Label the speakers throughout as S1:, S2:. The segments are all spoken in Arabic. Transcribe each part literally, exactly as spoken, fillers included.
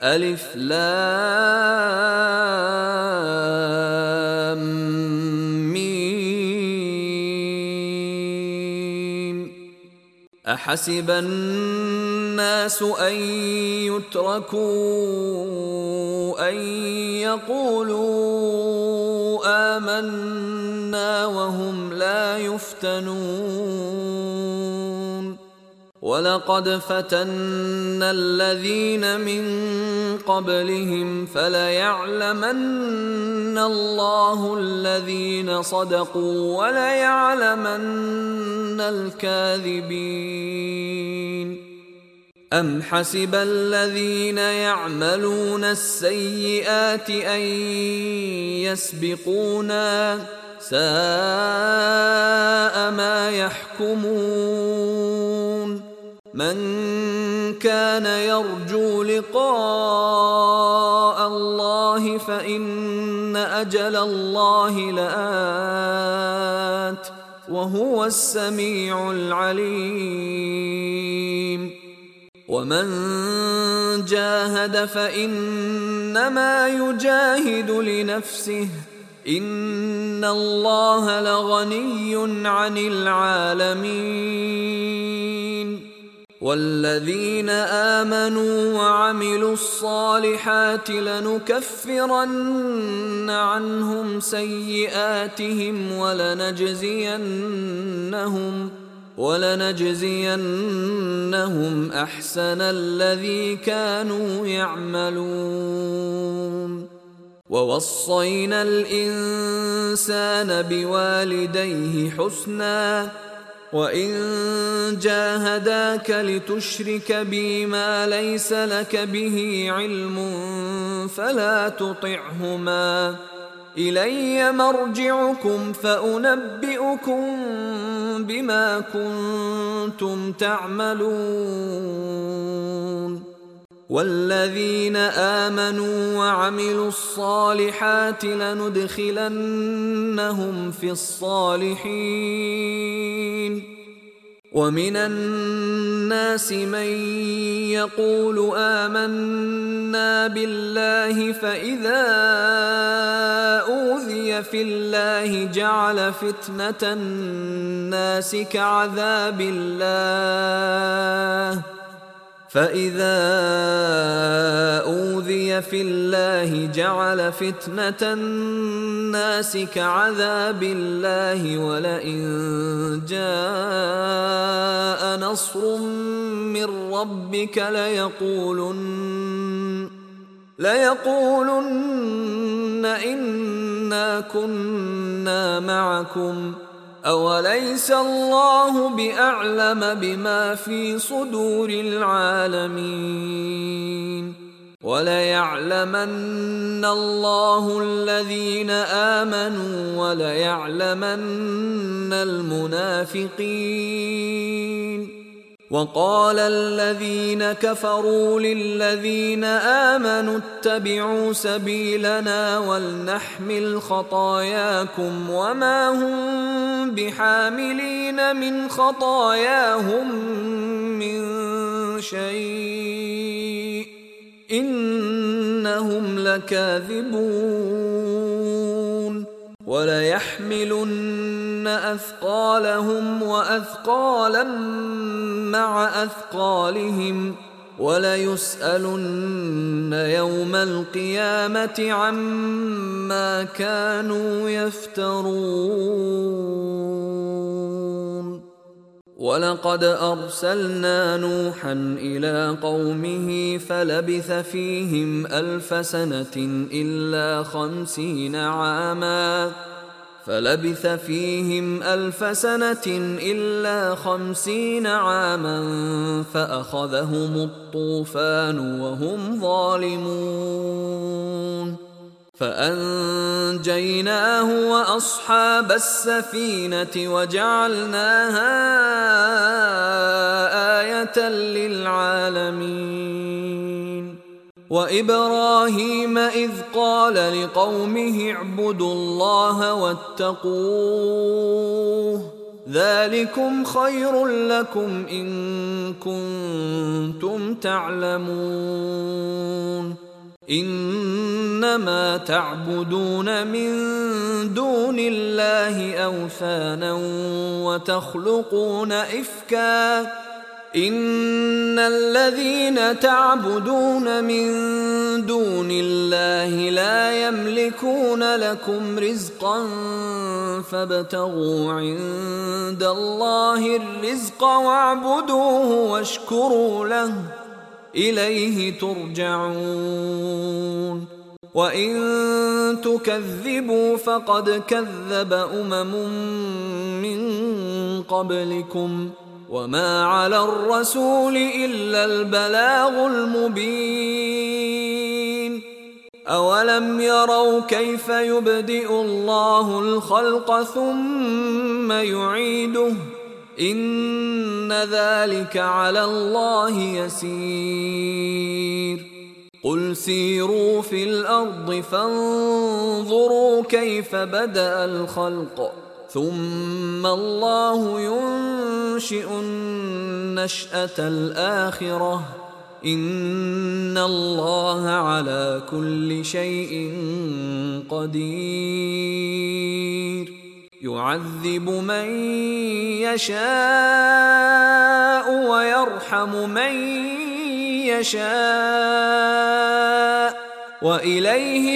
S1: ألف لام ميم. أحسب الناس أن يتركوا أن يقولوا آمنا وهم لا يفتنون ولقد فتنا الذين من قبلهم فليعلمن الله الذين صدقوا وليعلمن الكاذبين. أم حسب الذين يعملون السيئات أن يسبقونا ساء ما يحكمون. من كان يرجو لقاء الله فإن أجل الله لآت وهو السميع العليم. ومن جاهد فإنما يجاهد لنفسه إن الله لغني عن العالمين. والذين آمنوا وعملوا الصالحات لنكفرن عنهم سيئاتهم ولنجزينهم ولنجزينهم أحسن الذي كانوا يعملون. ووصينا الإنسان بوالديه حسنا وإن جاهداك لتشرك بي ما ليس لك به علم فلا تطعهما إلي مرجعكم فأنبئكم بما كنتم تعملون. والذين آمنوا وعملوا الصالحات لندخلنهم في الصالحين. ومن الناس من يقول آمنا بالله فإذا أوذي في الله جعل فتنة الناس كعذاب الله فإذا أوذي في الله جعل فتنة الناس كعذاب الله ولئن جاء نصر من ربك ليقولن ليقولن إنا كنا معكم أوليس الله بأعلم بما في صدور العالمين. وليعلمن الله الذين آمنوا وليعلمن المنافقين. وقال الذين كفروا للذين آمنوا اتبعوا سبيلنا ولنحمل خطاياكم وما هم بحاملين من خطاياهم من شيء إنهم لكاذبون. وليحملن أثقالهم وأثقالا مع أثقالهم وليسألن يوم القيامة عما كانوا يفترون. ولقد أرسلنا نوحا إلى قومه فلبث فيهم ألف سنة إلا خمسين عاما فلبث فيهم ألف سنة إلا خمسين عاما فأخذهم الطوفان وهم ظالمون فأنجيناه وأصحاب السفينة وجعلناها آية للعالمين. وإبراهيم إذ قال لقومه اعبدوا الله واتقوه ذلكم خير لكم إن كنتم تعلمون. إنما تعبدون من دون الله أوثانا وتخلقون إفكا إن الذين تعبدون من دون الله لا يملكون لكم رزقا فابتغوا عند الله الرزق واعبدوه واشكروا له إليه ترجعون وإن تكذبوا فقد كذب أمم من قبلكم وما على الرسول إلا البلاغ المبين أولم يروا كيف يبدئ الله الخلق ثم يعيده إن ذلك على الله يسير قل سيروا في الأرض فانظروا كيف بدأ الخلق ثم الله ينشئ النشأة الآخرة إن الله على كل شيء قدير يعذب من يشاء ويرحم من يشاء وإليه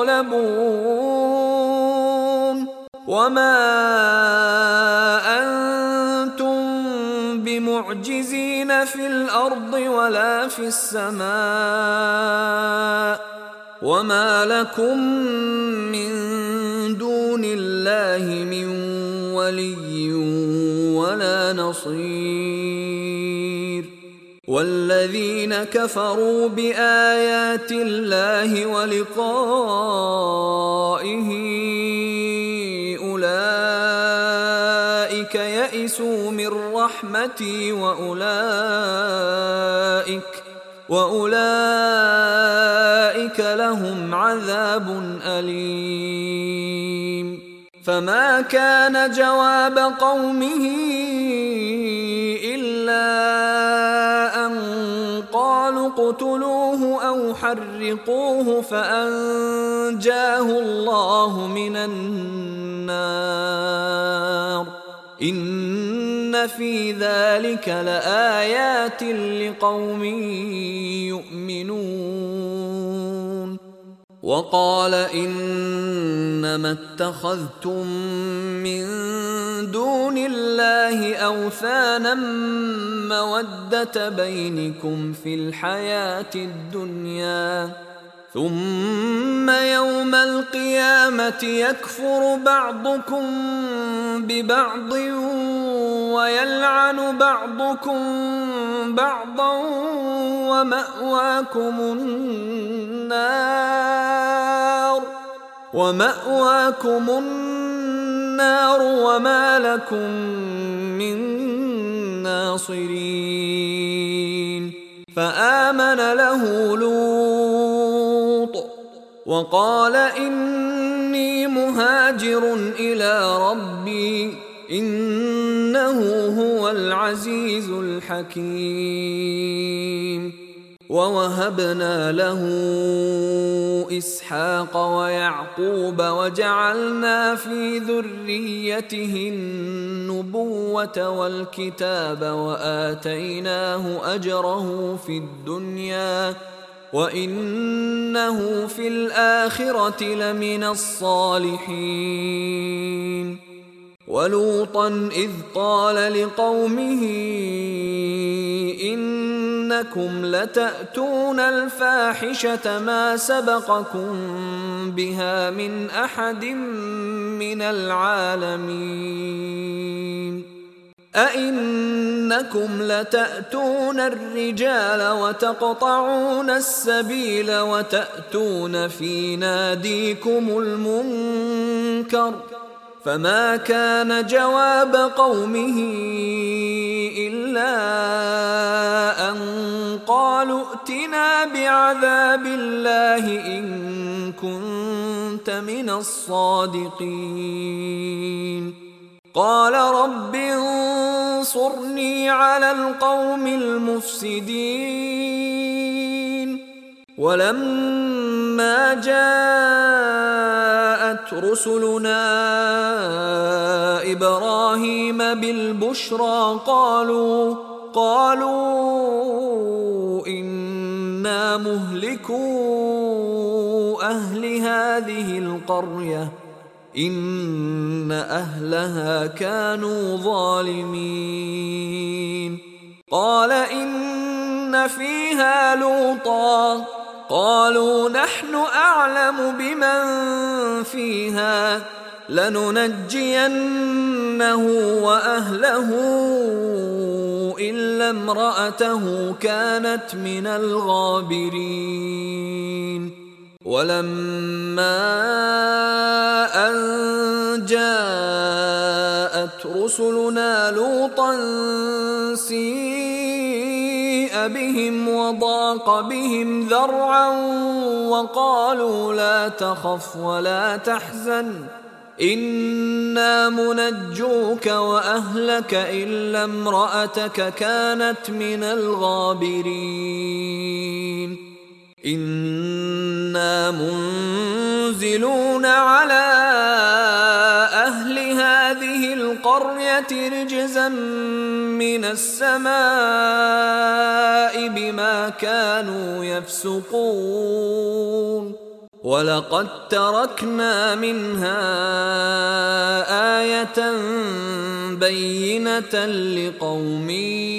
S1: تقلبون وما أنتم بمعجزين في الأرض ولا في السماء وما لكم من دون الله من ولي ولا نصير والذين كفروا بآيات الله ولقائه أولئك يئسوا من رحمتي وأولئك وأولئك لهم عذاب أليم فما كان جواب قومه إلا أن قالوا اقتلوه أو حرقوه فأنجاه الله من النار إن في ذلك لآيات لقوم يؤمنون وقال إنما اتخذتم من دون الله أوثانا مودة بينكم في الحياة الدنيا ثم يوم القيامة يكفر بعضكم ببعض ويلعن بعضكم بعضا ومأواكم النار ومأواكم النار وما لكم من ناصرين فآمن له لوط وقال إني مهاجر إلى ربي إنه هو العزيز الحكيم ووهبنا له إسحاق ويعقوب وجعلنا في ذريته النبوة والكتاب وآتيناه أجره في الدنيا وإنه في الآخرة لمن الصالحين ولوطا إذ قال لقومه إنكم لتأتون الفاحشة ما سبقكم بها من أحد من العالمين أئنكم لتأتون الرجال وتقطعون السبيل وتأتون في ناديكم المنكر فما كان جواب قومه إلا أن قالوا ائتنا بعذاب الله إن كنت من الصادقين قال رب انصرني على القوم المفسدين ولما جاءت رسلنا إبراهيم بالبشرى قالوا قالوا إنا مهلكو أهل هذه القرية إن أهلها كانوا ظالمين. قال إن فيها لوطا قالوا نحن أعلم بمن فيها لننجينه وأهله إلا امرأته كانت من الغابرين. ولما أن جاءت رسلنا لوطا سيء بهم وضاق بهم ذرعا وقالوا لا تخف ولا تحزن إنا منجوك وأهلك إلا امرأتك كانت من الغابرين. إنا منزلون على أهل هذه القرية رجزا من السماء بما كانوا يفسقون. ولقد تركنا منها آية بينة لقوم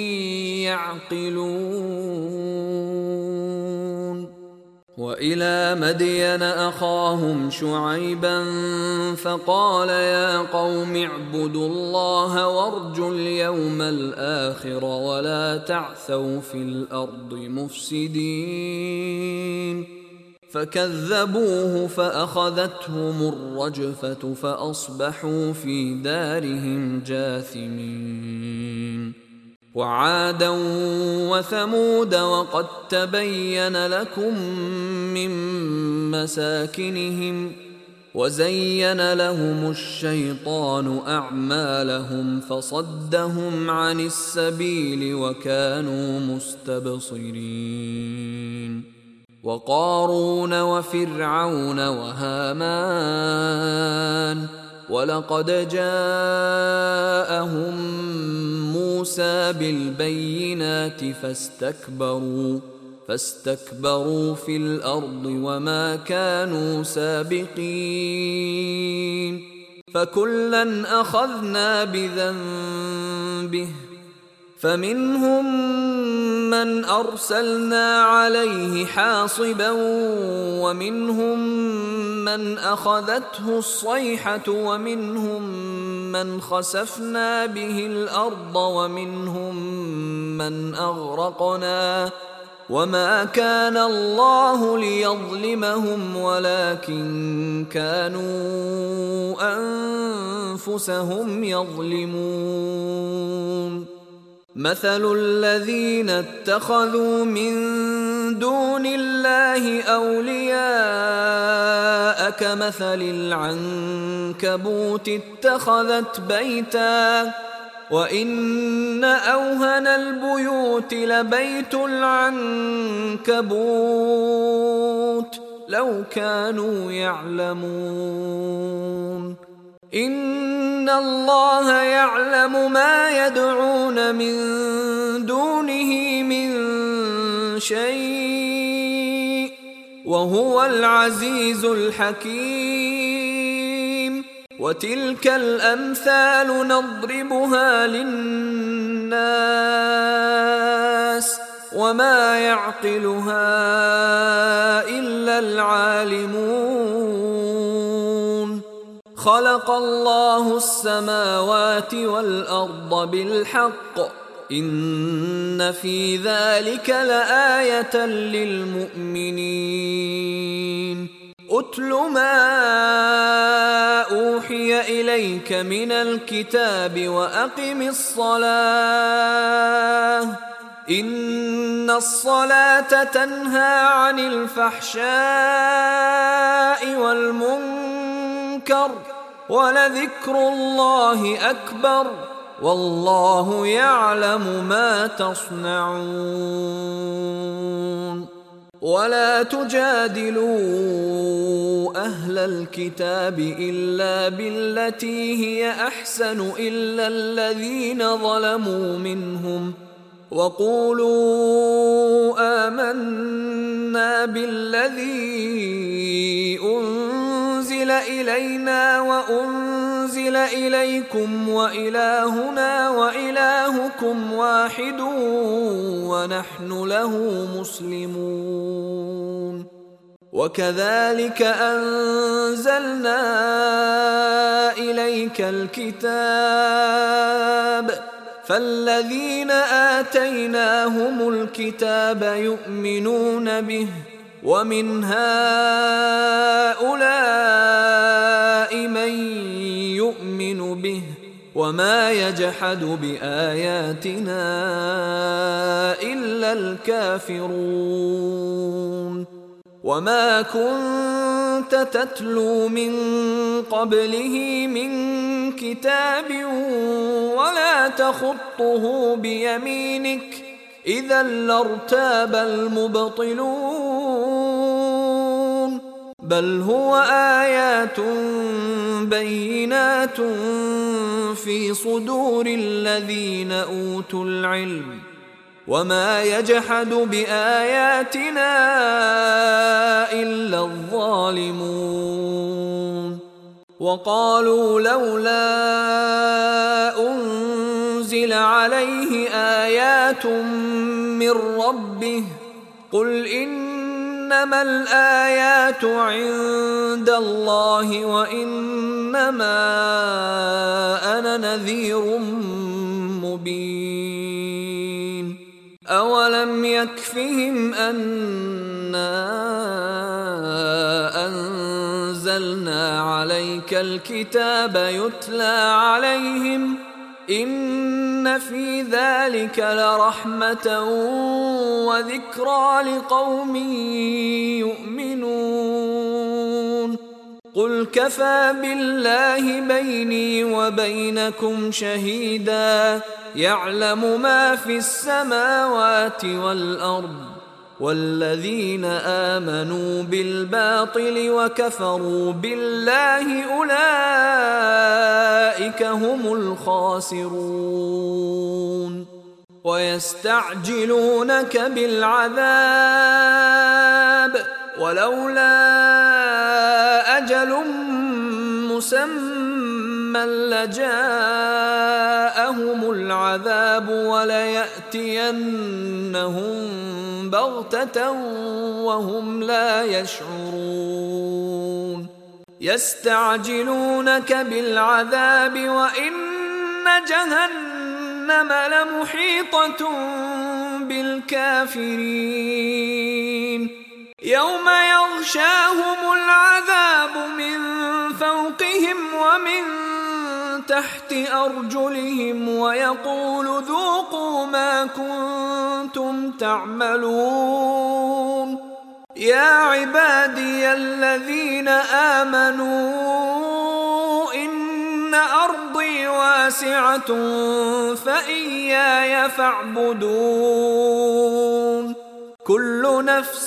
S1: يعقلون. وإلى مدين أخاهم شعيبا فقال يا قوم اعبدوا الله وارجوا اليوم الآخر ولا تعثوا في الأرض مفسدين. فكذبوه فأخذتهم الرجفة فأصبحوا في دارهم جاثمين. وعادا وثمود وقد تبين لكم من مساكنهم وزين لهم الشيطان أعمالهم فصدهم عن السبيل وكانوا مستبصرين. وقارون وفرعون وهامان ولقد جاءهم موسى بالبينات فاستكبروا فاستكبروا في الأرض وما كانوا سابقين. فكلا أخذنا بذنبه فمنهم من أرسلنا عليه حاصبا ومنهم من أخذته الصيحة ومنهم من خسفنا به الأرض ومنهم من أغرقنا وما كان الله ليظلمهم ولكن كانوا أنفسهم يظلمون. مثل الذين اتخذوا من دون الله أولياء كمثل العنكبوت اتخذت بيتا وإن أوهن البيوت لبيت العنكبوت لو كانوا يعلمون. إن الله يعلم ما يدعون من دونه من شيء وهو العزيز الحكيم. وتلك الأمثال نضربها للناس وما يعقلها إلا العالمون. خلق الله السماوات والأرض بالحق إن في ذلك لآية للمؤمنين. أتل ما أوحي إليك من الكتاب وأقم الصلاة إن الصلاة تنهى عن الفحشاء والمنكر ولذكر الله أكبر والله يعلم ما تصنعون. ولا تجادلوا أهل الكتاب إلا بالتي هي أحسن إلا الذين ظلموا منهم وقولوا آمنا بالذي أنزل إلينا وأنزل إليكم وإلهنا وإلهكم واحد ونحن له مسلمون. وكذلك أنزلنا إليك الكتاب فالذين آتيناهم الكتاب يؤمنون به ومن هؤلاء من يؤمن به وما يجحد بآياتنا إلا الكافرون. وما كنت تتلو من قبله من كتاب ولا تخطه بيمينك إذا لارتاب المبطلون بل هو آيات بينات في صدور الذين أوتوا العلم وما يجحد بآياتنا إلا الظالمون. وقالوا لولا أنزل عليه آيات من ربه قل إنما الآيات عند الله وإنما أنا نذير مبين. أولم يكفهم أنا أنزلنا عليك الكتاب يتلى عليهم إن في ذلك لرحمة وذكرى لقوم يؤمنون. قل كفى بالله بيني وبينكم شهيدا يعلم ما في السماوات والأرض والذين آمنوا بالباطل وكفروا بالله أولئك هم الخاسرون. ويستعجلونك بالعذاب ولولا أجل مسمى لجاءهم العذاب وليأتينهم بغتة وهم لا يشعرون. يستعجلونك بالعذاب وإن جهنم لمحيطة بالكافرين يوم يغشاهم العذاب من فوقهم ومن تحت أرجلهم ويقول ذوقوا ما كنتم تعملون. يا عبادي الذين آمنوا إن أرضي واسعة فإياي فاعبدون. كل نفس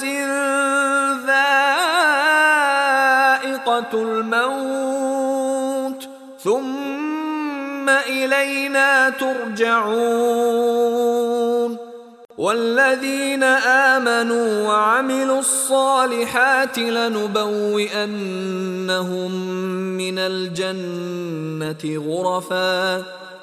S1: ذائقة الموت ثم إلينا ترجعون. والذين آمنوا وعملوا الصالحات لنبوئنهم من الجنة غرفا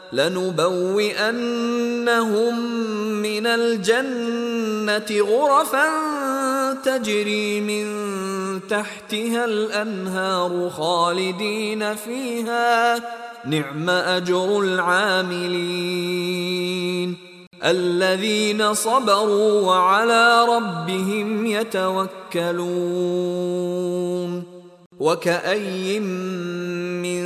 S1: لنبوئنهم من الجنة غرفا تجري من تحتها الأنهار خالدين فيها نعم أجر العاملين الذين صبروا وعلى ربهم يتوكلون. وكأي من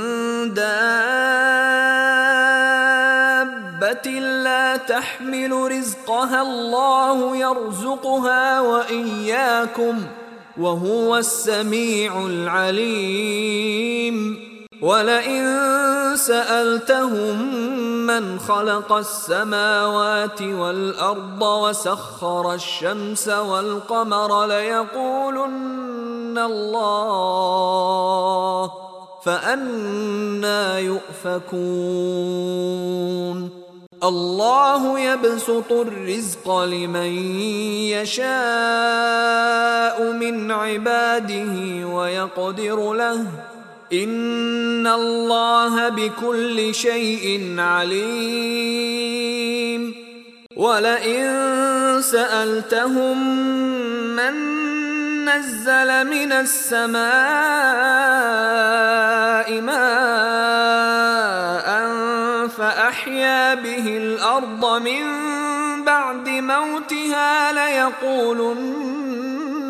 S1: دابة لا تحمل رزقها الله يرزقها وإياكم وهو السميع العليم. ولئن سألتهم من خلق السماوات والأرض وسخر الشمس والقمر ليقولن الله فأنى يؤفكون الله يبسط الرزق لمن يشاء من عباده ويقدر له إن الله بكل شيء عليم ولئن سألتهم من نزل من السماء ماء فأحيا به الأرض من بعد موتها ليقولن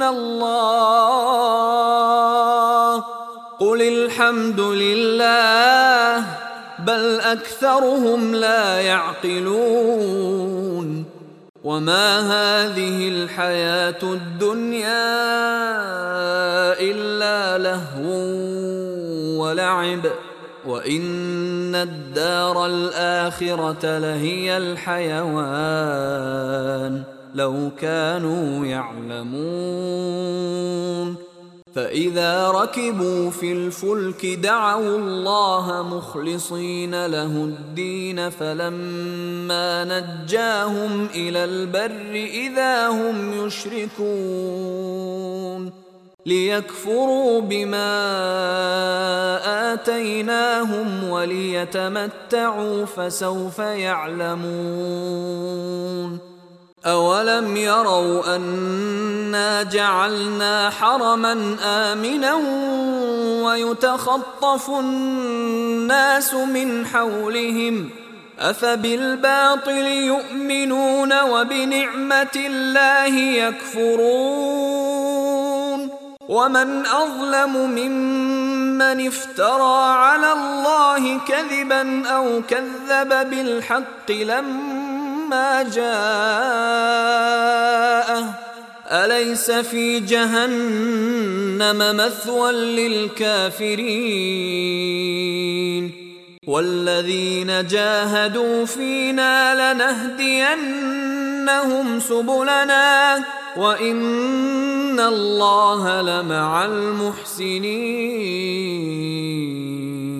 S1: الله قل الحمد لله بل أكثرهم لا يعقلون وما هذه الحياة الدنيا إلا لهو ولعب وإن الدار الآخرة لهي الحيوان لو كانوا يعلمون فإذا ركبوا في الفلك دعوا الله مخلصين له الدين فلما نجاهم إلى البر إذا هم يشركون ليكفروا بما آتيناهم وليتمتعوا فسوف يعلمون أولم يروا أنا جعلنا حرما آمنا ويتخطف الناس من حولهم أفبالباطل يؤمنون وبنعمة الله يكفرون ومن أظلم ممن افترى على الله كذبا أو كذب بالحق لما ما جاءه أليس في جهنم مثوى للكافرين والذين جاهدوا فينا لنهدينهم سبلنا وإن الله لمع المحسنين